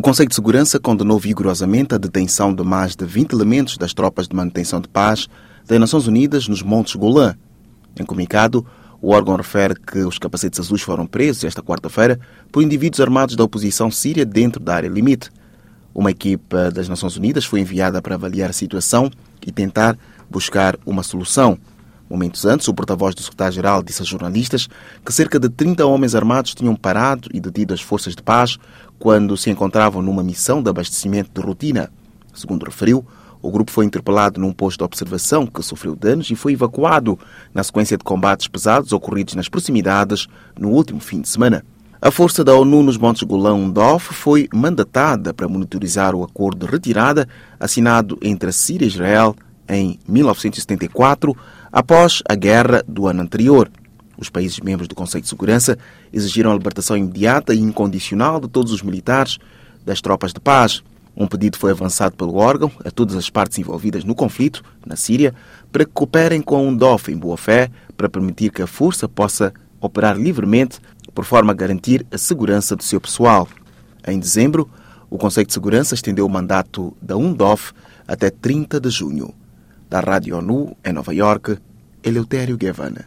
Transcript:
Conselho de Segurança condenou vigorosamente a detenção de mais de 20 elementos das tropas de manutenção de paz das Nações Unidas nos Montes Golã. Em comunicado, o órgão refere que os capacetes azuis foram presos esta quarta-feira por indivíduos armados da oposição síria dentro da área limite. Uma equipa das Nações Unidas foi enviada para avaliar a situação e tentar buscar uma solução. Momentos antes, o porta-voz do secretário-geral disse a jornalistas que cerca de 30 homens armados tinham parado e detido as forças de paz quando se encontravam numa missão de abastecimento de rotina. Segundo referiu, o grupo foi interpelado num posto de observação que sofreu danos e foi evacuado na sequência de combates pesados ocorridos nas proximidades no último fim de semana. A força da ONU nos Montes Golã, UNDOF, foi mandatada para monitorizar o acordo de retirada assinado entre a Síria e Israel em 1974, após a guerra do ano anterior. Os países membros do Conselho de Segurança exigiram a libertação imediata e incondicional de todos os militares das tropas de paz. Um pedido foi avançado pelo órgão a todas as partes envolvidas no conflito, na Síria, para que cooperem com a UNDOF em boa-fé para permitir que a força possa operar livremente, por forma a garantir a segurança do seu pessoal. Em dezembro, o Conselho de Segurança estendeu o mandato da UNDOF até 30 de junho. Da Rádio ONU, em Nova Iorque, Eleutério Guevara.